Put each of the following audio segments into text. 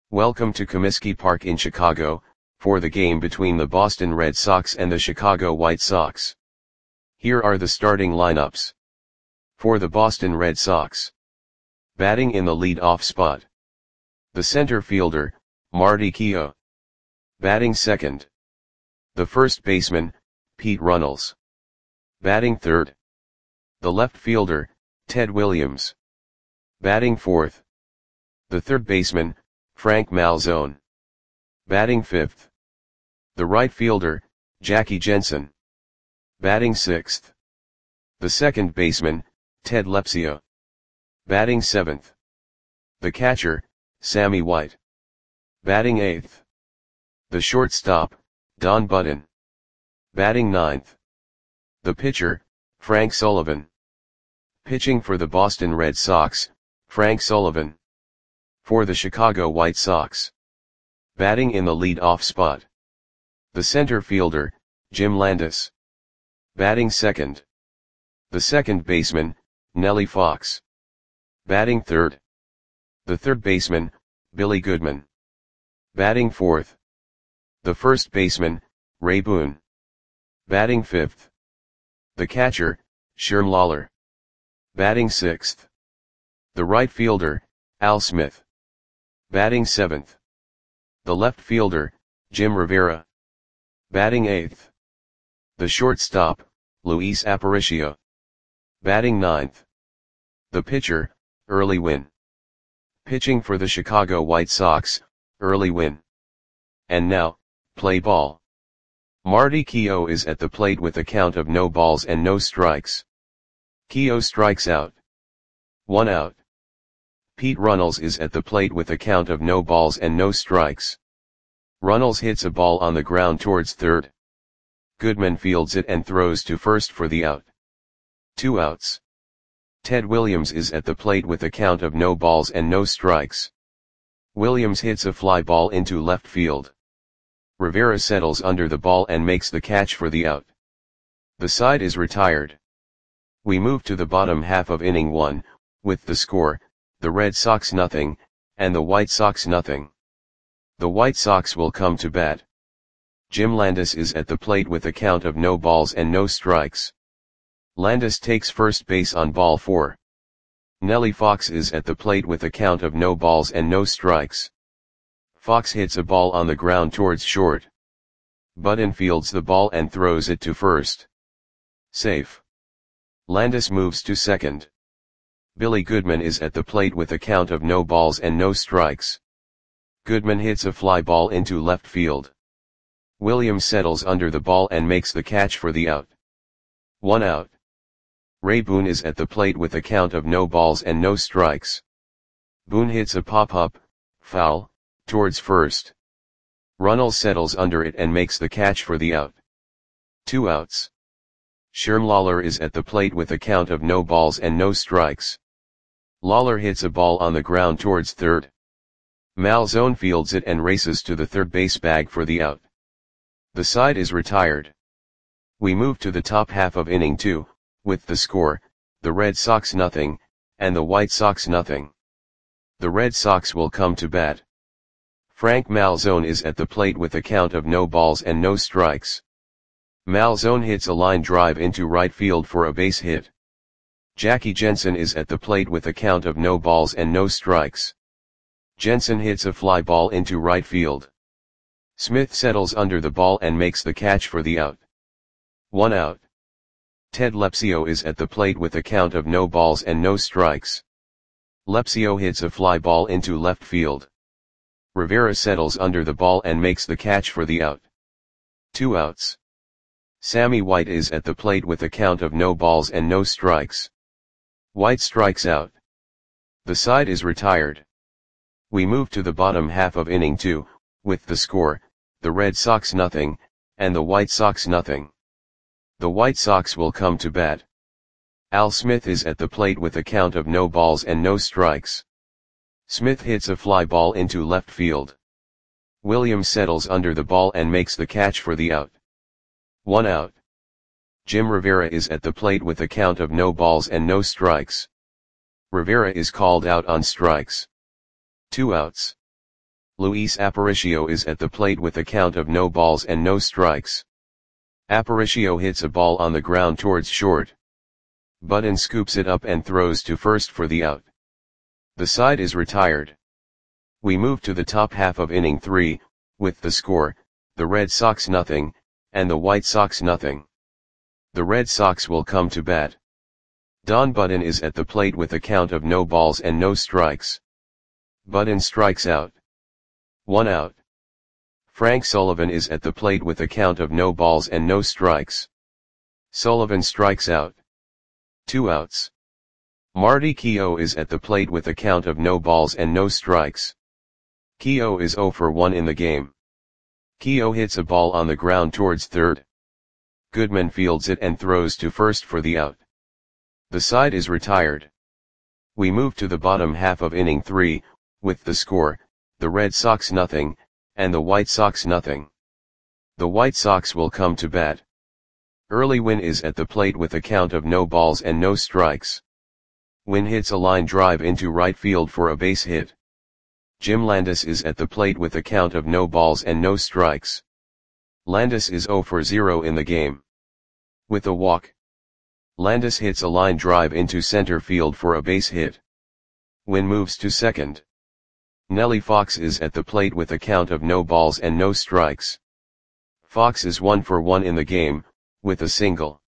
Welcome to Comiskey Park in Chicago, for the game between the Boston Red Sox and the Chicago White Sox. Here are the starting lineups. For the Boston Red Sox. Batting in the lead-off spot. The center fielder, Marty Keough. Batting second. The first baseman, Pete Runnels. Batting third. The left fielder, Ted Williams. Batting fourth. The third baseman, Frank Malzone. Batting fifth. The right fielder, Jackie Jensen. Batting sixth. The second baseman, Ted Lepsio. Batting seventh. The catcher, Sammy White. Batting eighth. The shortstop, Don Button. Batting ninth. The pitcher, Frank Sullivan. Pitching for the Boston Red Sox, Frank Sullivan. For the Chicago White Sox. Batting in the lead-off spot. The center fielder, Jim Landis. Batting second. The second baseman, Nellie Fox. Batting third. The third baseman, Billy Goodman. Batting fourth. The first baseman, Ray Boone. Batting fifth. The catcher, Sherm Lawler. Batting sixth. The right fielder, Al Smith. Batting seventh. The left fielder, Jim Rivera. Batting eighth. The shortstop, Luis Aparicio. Batting ninth. The pitcher, Early Wynn. Pitching for the Chicago White Sox, Early Wynn. And now, play ball. Marty Keough is at the plate with a count of no balls and no strikes. Keough strikes out. 1 out. Pete Runnels is at the plate with a count of no balls and no strikes. Runnels hits a ball on the ground towards third. Goodman fields it and throws to first for the out. 2 outs. Ted Williams is at the plate with a count of no balls and no strikes. Williams hits a fly ball into left field. Rivera settles under the ball and makes the catch for the out. The side is retired. We move to the bottom half of inning 1, with the score, the Red Sox nothing, and the White Sox nothing. The White Sox will come to bat. Jim Landis is at the plate with a count of no balls and no strikes. Landis takes first base on ball 4. Nellie Fox is at the plate with a count of no balls and no strikes. Fox hits a ball on the ground towards short. Button fields the ball and throws it to first. Safe. Landis moves to second. Billy Goodman is at the plate with a count of no balls and no strikes. Goodman hits a fly ball into left field. Williams settles under the ball and makes the catch for the out. 1 out. Ray Boone is at the plate with a count of no balls and no strikes. Boone hits a pop-up, foul, towards first. Runnels settles under it and makes the catch for the out. 2 outs. Sherm Lawler is at the plate with a count of no balls and no strikes. Lawler hits a ball on the ground towards third. Malzone fields it and races to the third base bag for the out. The side is retired. We move to the top half of inning 2, with the score, the Red Sox nothing, and the White Sox nothing. The Red Sox will come to bat. Frank Malzone is at the plate with a count of no balls and no strikes. Malzone hits a line drive into right field for a base hit. Jackie Jensen is at the plate with a count of no balls and no strikes. Jensen hits a fly ball into right field. Smith settles under the ball and makes the catch for the out. 1 out. Ted Lepsio is at the plate with a count of no balls and no strikes. Lepsio hits a fly ball into left field. Rivera settles under the ball and makes the catch for the out. 2 outs. Sammy White is at the plate with a count of no balls and no strikes. White strikes out. The side is retired. We move to the bottom half of inning 2, with the score, the Red Sox nothing, and the White Sox nothing. The White Sox will come to bat. Al Smith is at the plate with a count of no balls and no strikes. Smith hits a fly ball into left field. Williams settles under the ball and makes the catch for the out. 1 out. Jim Rivera is at the plate with a count of no balls and no strikes. Rivera is called out on strikes. 2 outs. Luis Aparicio is at the plate with a count of no balls and no strikes. Aparicio hits a ball on the ground towards short. Button scoops it up and throws to first for the out. The side is retired. We move to the top half of inning 3, with the score, the Red Sox nothing, and the White Sox nothing. The Red Sox will come to bat. Don Button is at the plate with a count of no balls and no strikes. Button strikes out. 1 out. Frank Sullivan is at the plate with a count of no balls and no strikes. Sullivan strikes out. 2 outs. Marty Keough is at the plate with a count of no balls and no strikes. Keough is 0 for 1 in the game. Keough hits a ball on the ground towards third. Goodman fields it and throws to first for the out. The side is retired. We move to the bottom half of inning 3, with the score, the Red Sox nothing, and the White Sox nothing. The White Sox will come to bat. Early Wynn is at the plate with a count of no balls and no strikes. Wynn hits a line drive into right field for a base hit. Jim Landis is at the plate with a count of no balls and no strikes. Landis is 0 for 0 in the game. With a walk. Landis hits a line drive into center field for a base hit. Wynn moves to second. Nellie Fox is at the plate with a count of no balls and no strikes. Fox is 1 for 1 in the game, with a single.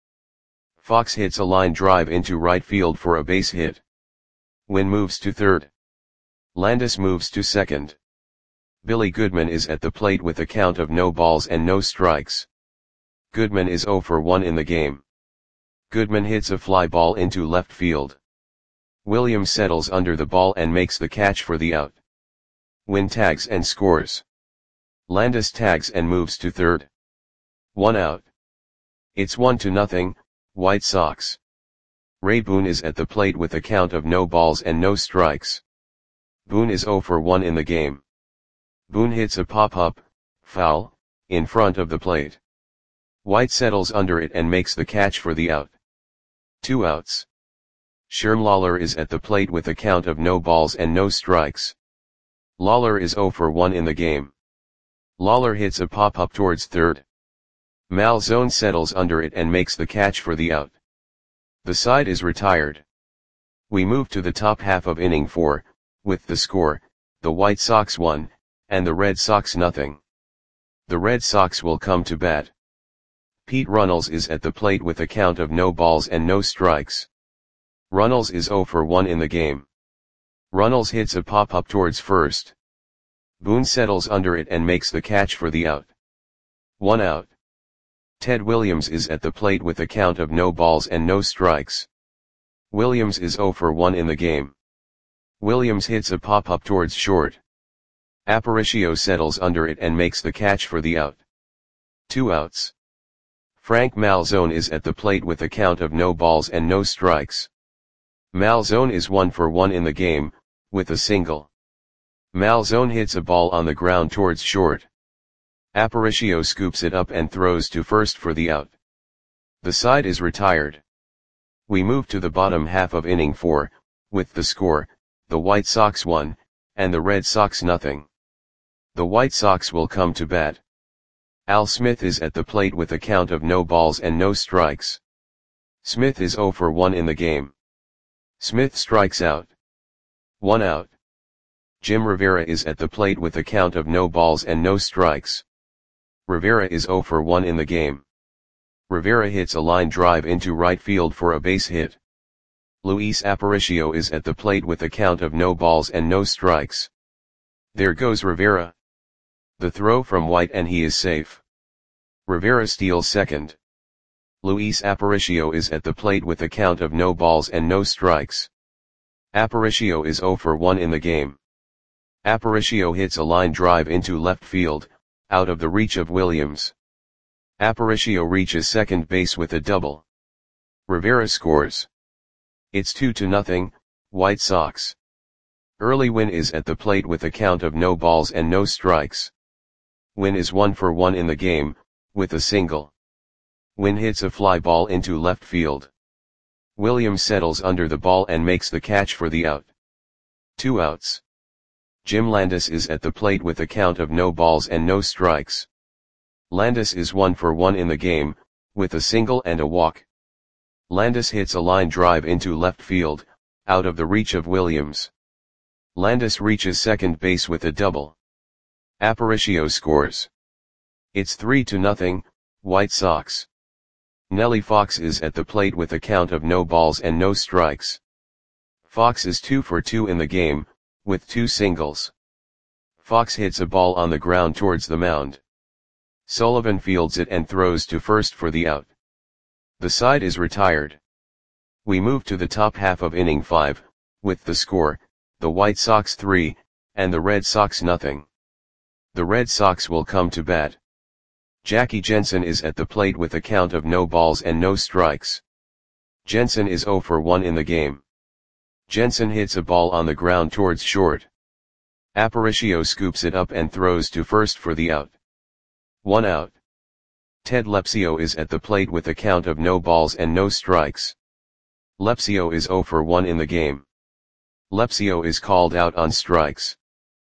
Fox hits a line drive into right field for a base hit. Wynn moves to third. Landis moves to second. Billy Goodman is at the plate with a count of no balls and no strikes. Goodman is 0 for 1 in the game. Goodman hits a fly ball into left field. Williams settles under the ball and makes the catch for the out. Wynn tags and scores. Landis tags and moves to third. 1 out. It's 1-0, White Sox. Ray Boone is at the plate with a count of no balls and no strikes. Boone is 0 for 1 in the game. Boone hits a pop-up, foul, in front of the plate. White settles under it and makes the catch for the out. 2 outs. Sherm Lawler is at the plate with a count of no balls and no strikes. Lawler is 0 for 1 in the game. Lawler hits a pop-up towards third. Malzone settles under it and makes the catch for the out. The side is retired. We move to the top half of inning 4, with the score, the White Sox 1, and the Red Sox nothing. The Red Sox will come to bat. Pete Runnels is at the plate with a count of no balls and no strikes. Runnels is 0 for 1 in the game. Runnels hits a pop-up towards first. Boone settles under it and makes the catch for the out. 1 out. Ted Williams is at the plate with a count of no balls and no strikes. Williams is 0 for 1 in the game. Williams hits a pop-up towards short. Aparicio settles under it and makes the catch for the out. 2 outs. Frank Malzone is at the plate with a count of no balls and no strikes. Malzone is 1 for 1 in the game, with a single. Malzone hits a ball on the ground towards short. Aparicio scoops it up and throws to first for the out. The side is retired. We move to the bottom half of inning 4, with the score, the White Sox 1, and the Red Sox nothing. The White Sox will come to bat. Al Smith is at the plate with a count of no balls and no strikes. Smith is 0 for 1 in the game. Smith strikes out. 1 out. Jim Rivera is at the plate with a count of no balls and no strikes. Rivera is 0 for 1 in the game. Rivera hits a line drive into right field for a base hit. Luis Aparicio is at the plate with a count of no balls and no strikes. There goes Rivera. The throw from White and he is safe. Rivera steals second. Luis Aparicio is at the plate with a count of no balls and no strikes. Aparicio is 0 for 1 in the game. Aparicio hits a line drive into left field, out of the reach of Williams. Aparicio reaches second base with a double. Rivera scores. It's 2-0, White Sox. Early Wynn is at the plate with a count of no balls and no strikes. Wynn is 1 for 1 in the game, with a single. Wynn hits a fly ball into left field. Williams settles under the ball and makes the catch for the out. 2 outs. Jim Landis is at the plate with a count of no balls and no strikes. Landis is 1 for 1 in the game, with a single and a walk. Landis hits a line drive into left field, out of the reach of Williams. Landis reaches second base with a double. Aparicio scores. It's 3-0, White Sox. Nellie Fox is at the plate with a count of no balls and no strikes. Fox is 2 for 2 in the game, with 2 singles. Fox hits a ball on the ground towards the mound. Sullivan fields it and throws to first for the out. The side is retired. We move to the top half of inning 5, with the score, the White Sox 3, and the Red Sox nothing. The Red Sox will come to bat. Jackie Jensen is at the plate with a count of no balls and no strikes. Jensen is 0 for 1 in the game. Jensen hits a ball on the ground towards short. Aparicio scoops it up and throws to first for the out. 1 out. Ted Lepsio is at the plate with a count of no balls and no strikes. Lepsio is 0 for 1 in the game. Lepsio is called out on strikes.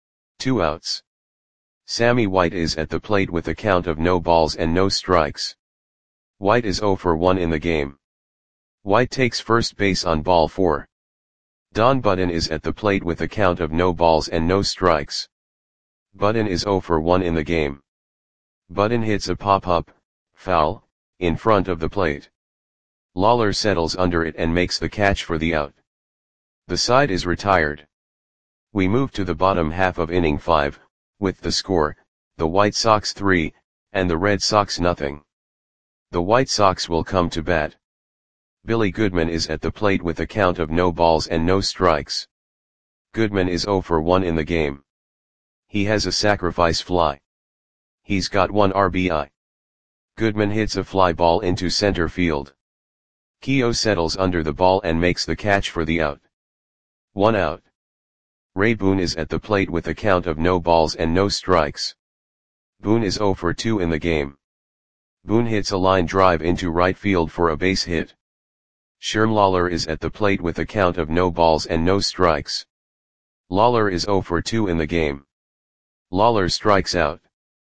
2 outs. Sammy White is at the plate with a count of no balls and no strikes. White is 0 for 1 in the game. White takes first base on ball 4. Don Budden is at the plate with a count of no balls and no strikes. Budden is 0 for 1 in the game. Budden hits a pop-up, foul, in front of the plate. Lawler settles under it and makes the catch for the out. The side is retired. We move to the bottom half of inning 5, with the score, the White Sox 3, and the Red Sox nothing. The White Sox will come to bat. Billy Goodman is at the plate with a count of no balls and no strikes. Goodman is 0 for 1 in the game. He has a sacrifice fly. He's got 1 RBI. Goodman hits a fly ball into center field. Keough settles under the ball and makes the catch for the out. 1 out. Ray Boone is at the plate with a count of no balls and no strikes. Boone is 0 for 2 in the game. Boone hits a line drive into right field for a base hit. Sherm Lawler is at the plate with a count of no balls and no strikes. Lawler is 0 for 2 in the game. Lawler strikes out.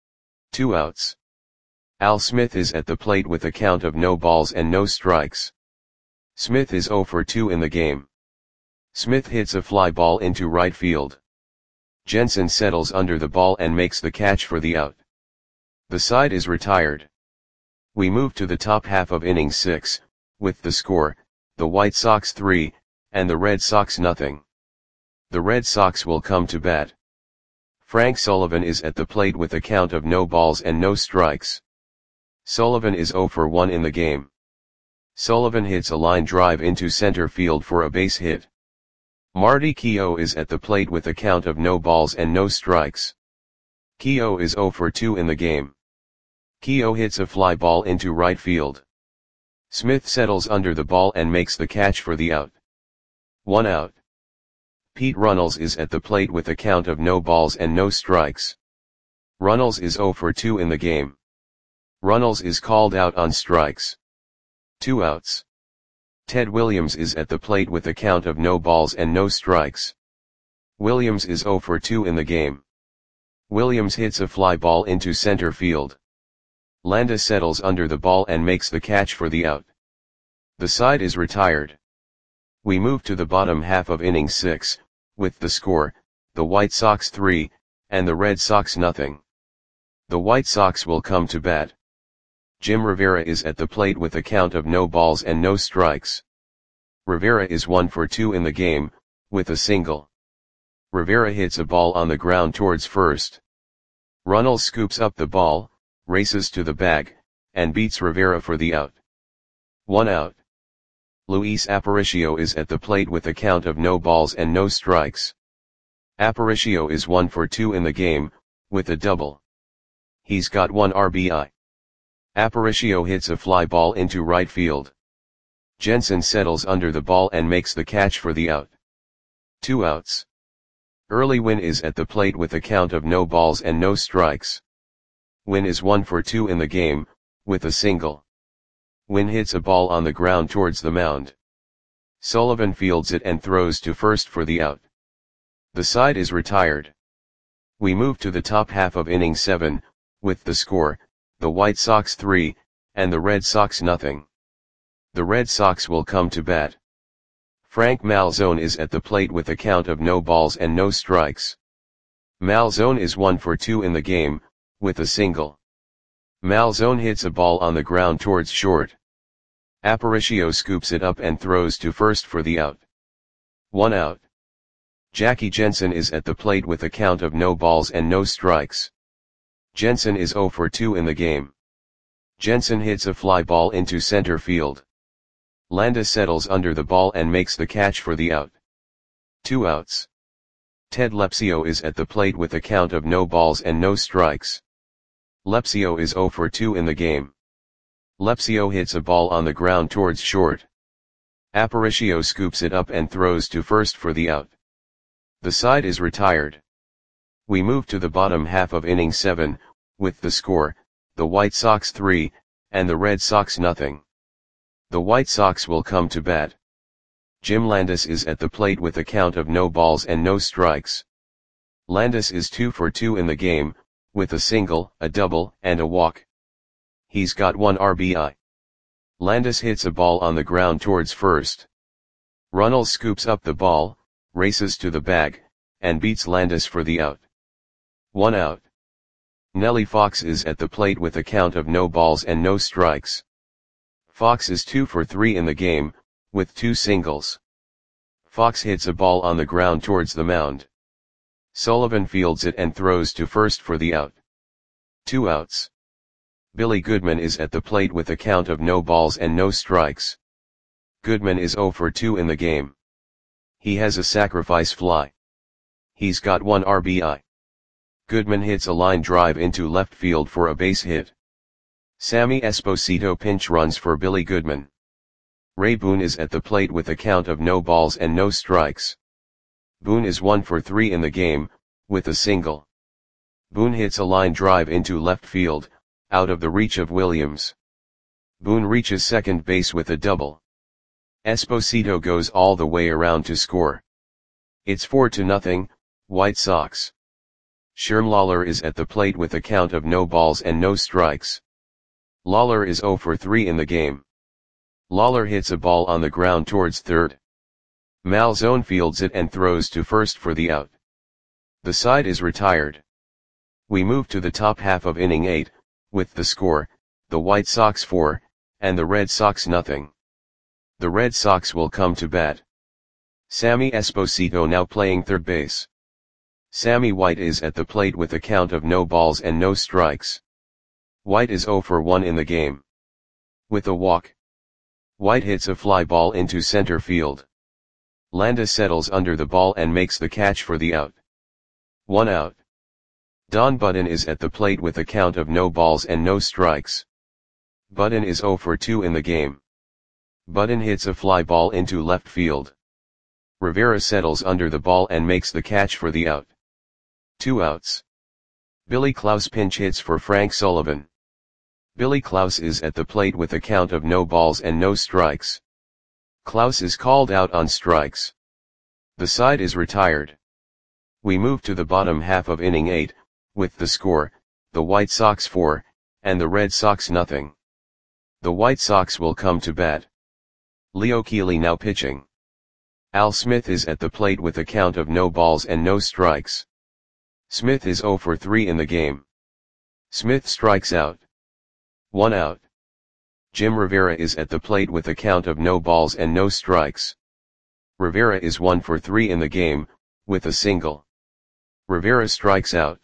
2 outs. Al Smith is at the plate with a count of no balls and no strikes. Smith is 0 for 2 in the game. Smith hits a fly ball into right field. Jensen settles under the ball and makes the catch for the out. The side is retired. We move to the top half of inning 6, with the score, the White Sox 3, and the Red Sox nothing. The Red Sox will come to bat. Frank Sullivan is at the plate with a count of no balls and no strikes. Sullivan is 0 for 1 in the game. Sullivan hits a line drive into center field for a base hit. Marty Keough is at the plate with a count of no balls and no strikes. Keough is 0 for 2 in the game. Keough hits a fly ball into right field. Smith settles under the ball and makes the catch for the out. 1 out. Pete Runnels is at the plate with a count of no balls and no strikes. Runnels is 0 for 2 in the game. Runnels is called out on strikes. 2 outs. Ted Williams is at the plate with a count of no balls and no strikes. Williams is 0 for 2 in the game. Williams hits a fly ball into center field. Landis settles under the ball and makes the catch for the out. The side is retired. We move to the bottom half of inning 6, with the score, the White Sox 3, and the Red Sox nothing. The White Sox will come to bat. Jim Rivera is at the plate with a count of no balls and no strikes. Rivera is 1 for 2 in the game, with a single. Rivera hits a ball on the ground towards first. Runnels scoops up the ball, races to the bag, and beats Rivera for the out. 1 out. Luis Aparicio is at the plate with a count of no balls and no strikes. Aparicio is 1 for 2 in the game, with a double. He's got 1 RBI. Aparicio hits a fly ball into right field. Jensen settles under the ball and makes the catch for the out. 2 outs. Early Wynn is at the plate with a count of no balls and no strikes. Wynn is 1 for 2 in the game, with a single. Wynn hits a ball on the ground towards the mound. Sullivan fields it and throws to first for the out. The side is retired. We move to the top half of inning 7, with the score, the White Sox 3, and the Red Sox nothing. The Red Sox will come to bat. Frank Malzone is at the plate with a count of no balls and no strikes. Malzone is 1 for 2 in the game, with a single. Malzone hits a ball on the ground towards short. Aparicio scoops it up and throws to first for the out. 1 out. Jackie Jensen is at the plate with a count of no balls and no strikes. Jensen is 0 for 2 in the game. Jensen hits a fly ball into center field. Landis settles under the ball and makes the catch for the out. 2 outs. Ted Lepsio is at the plate with a count of no balls and no strikes. Lepsio is 0 for 2 in the game. Lepsio hits a ball on the ground towards short. Aparicio scoops it up and throws to first for the out. The side is retired. We move to the bottom half of inning 7, with the score, the White Sox 3, and the Red Sox nothing. The White Sox will come to bat. Jim Landis is at the plate with a count of no balls and no strikes. Landis is 2 for 2 in the game, with a single, a double, and a walk. He's got 1 RBI. Landis hits a ball on the ground towards first. Runnels scoops up the ball, races to the bag, and beats Landis for the out. 1 out. Nellie Fox is at the plate with a count of no balls and no strikes. Fox is 2 for 3 in the game, with 2 singles. Fox hits a ball on the ground towards the mound. Sullivan fields it and throws to first for the out. 2 outs. Billy Goodman is at the plate with a count of no balls and no strikes. Goodman is 0 for 2 in the game. He has a sacrifice fly. He's got 1 RBI. Goodman hits a line drive into left field for a base hit. Sammy Esposito pinch runs for Billy Goodman. Ray Boone is at the plate with a count of no balls and no strikes. Boone is 1 for 3 in the game, with a single. Boone hits a line drive into left field, out of the reach of Williams. Boone reaches second base with a double. Esposito goes all the way around to score. It's 4-0, White Sox. Sherm Lawler is at the plate with a count of no balls and no strikes. Lawler is 0 for 3 in the game. Lawler hits a ball on the ground towards third. Malzone fields it and throws to first for the out. The side is retired. We move to the top half of inning 8, with the score, the White Sox 4, and the Red Sox nothing. The Red Sox will come to bat. Sammy Esposito now playing third base. Sammy White is at the plate with a count of no balls and no strikes. White is 0 for 1 in the game. With a walk. White hits a fly ball into center field. Landis settles under the ball and makes the catch for the out. 1 out. Don Budden is at the plate with a count of no balls and no strikes. Budden is 0 for 2 in the game. Budden hits a fly ball into left field. Rivera settles under the ball and makes the catch for the out. 2 outs. Billy Klaus pinch hits for Frank Sullivan. Billy Klaus is at the plate with a count of no balls and no strikes. Klaus is called out on strikes. The side is retired. We move to the bottom half of inning 8, with the score, the White Sox 4, and the Red Sox nothing. The White Sox will come to bat. Leo Keeley now pitching. Al Smith is at the plate with a count of no balls and no strikes. Smith is 0 for 3 in the game. Smith strikes out. 1 out. Jim Rivera is at the plate with a count of no balls and no strikes. Rivera is 1 for 3 in the game, with a single. Rivera strikes out.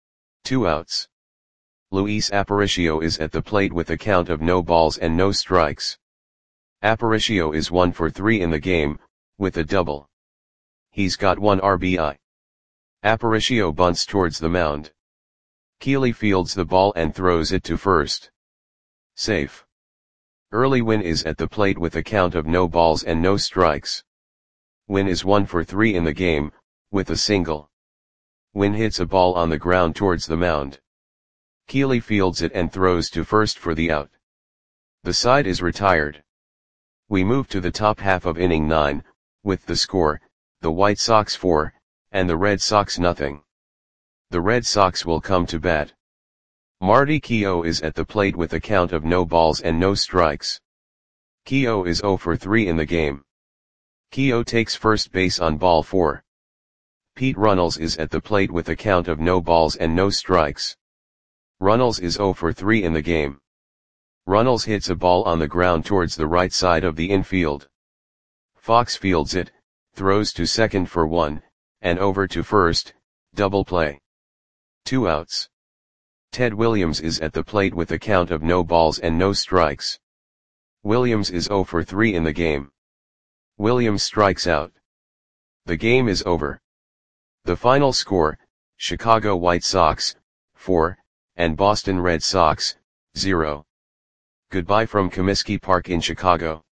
2 outs. Luis Aparicio is at the plate with a count of no balls and no strikes. Aparicio is 1 for 3 in the game, with a double. He's got 1 RBI. Aparicio bunts towards the mound. Keeley fields the ball and throws it to first. Safe. Early Wynn is at the plate with a count of no balls and no strikes. Wynn is 1 for 3 in the game, with a single. Wynn hits a ball on the ground towards the mound. Keeley fields it and throws to first for the out. The side is retired. We move to the top half of inning 9, with the score, the White Sox 4, and the Red Sox nothing. The Red Sox will come to bat. Marty Keough is at the plate with a count of no balls and no strikes. Keough is 0 for 3 in the game. Keough takes first base on ball 4. Pete Runnels is at the plate with a count of no balls and no strikes. Runnels is 0 for 3 in the game. Runnels hits a ball on the ground towards the right side of the infield. Fox fields it, throws to second for 1, and over to first, double play. 2 outs. Ted Williams is at the plate with a count of no balls and no strikes. Williams is 0 for 3 in the game. Williams strikes out. The game is over. The final score, Chicago White Sox, 4, and Boston Red Sox, 0. Goodbye from Comiskey Park in Chicago.